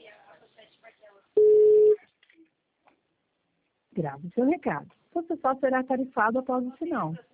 Grave seu recado. Você só será tarifado após o sinal.